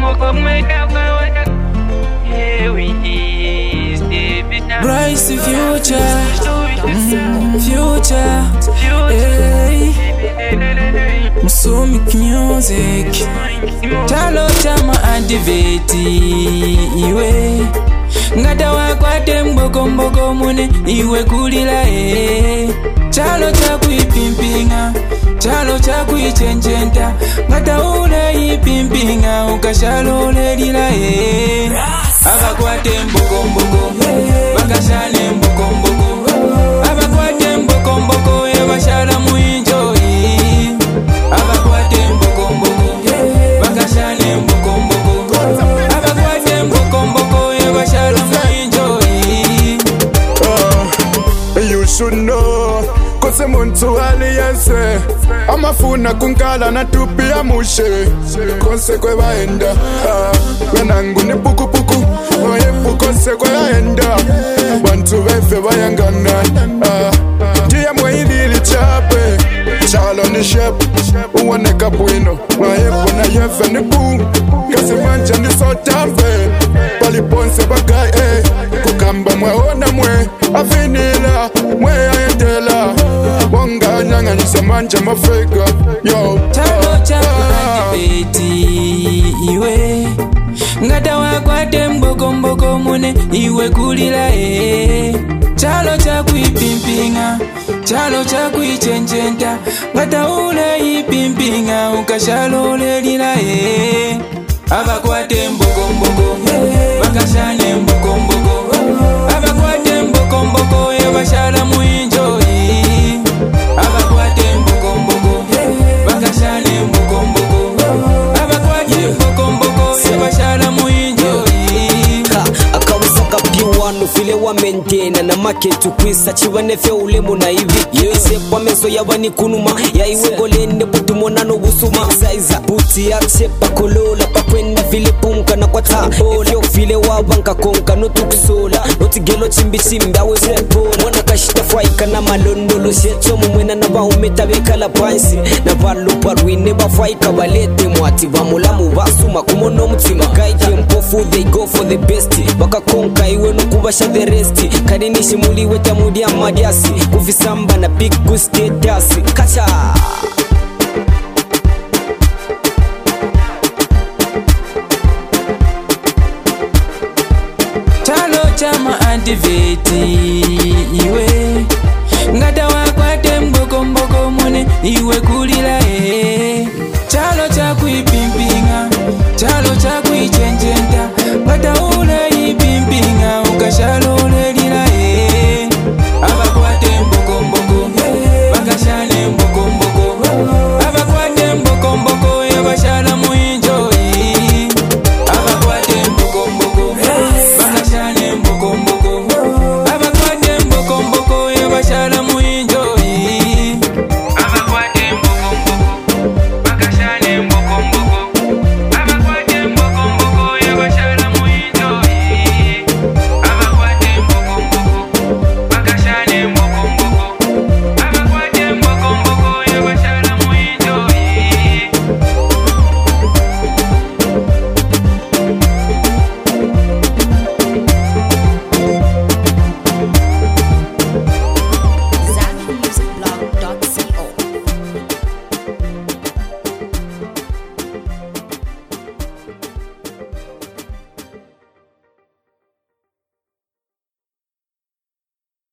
Bright future, future, hey. Musumic music, chalo chama activate iwe. Ngata wakwate mboko mune iwe kulila chalo cha kuipimpinga, chalo cha kuichenjenta. Ngata ule ipimpinga ukashalo lelila abakwate mboko bakashane mboko abakwate mboko bashala muenjoy abakwate mboko bakashane mboko abakwate mboko bashala muenjoy. You should know kose muntu aliyense amafuna kunkala na tupi ya mushe kose kwe baenda wenangu ni puku oyepu kose kwe baenda bantu befe bayangana diya mwilili chape chalo ni shep uwaneka bwino oyepu na yefe ni boom kasi manja ni sotambe paliponse bagay kukamba mweona mwe afinila mwe ayendela wonga nyanga nisamanja mafega yo chalo chama activate iwe. Ngata wakwate mboko mune iwe kulila chalo cha kuipimpinga, chalo cha kuichenjenta. Ngata ule ipimpinga ukashalo lelila abakwate mboko bakashane mboko abakwate mboko bashala muenjoy abakwate mboko bakashane mboko abakwate mboko bashala muenjoy. Akawusaka piwano file wa maintain na market ukwisa chibanefe ulemu na hivi yese kwa meso yabani kunuma ya iwe golende butumona no busuma saiza buti yakse pakolola pakwenda file punka na kwa tambola yo file wa banka konka no tuksola notigelo chimbi awe sepo mwana kashita faika na malondolo shecho mumwena na bahumeta bekala pansi na balu parwine bafaika balete mwati bamulamu basuma kumono mutima kaike mpofu they go for the best baka konka iwe nukubasha the rest kadinishi muliwe tamudi ya madiasi kufisamba na big guste dasi kacha chalo chama activate iwe. Ngata wakwate mboko mune iwe kulila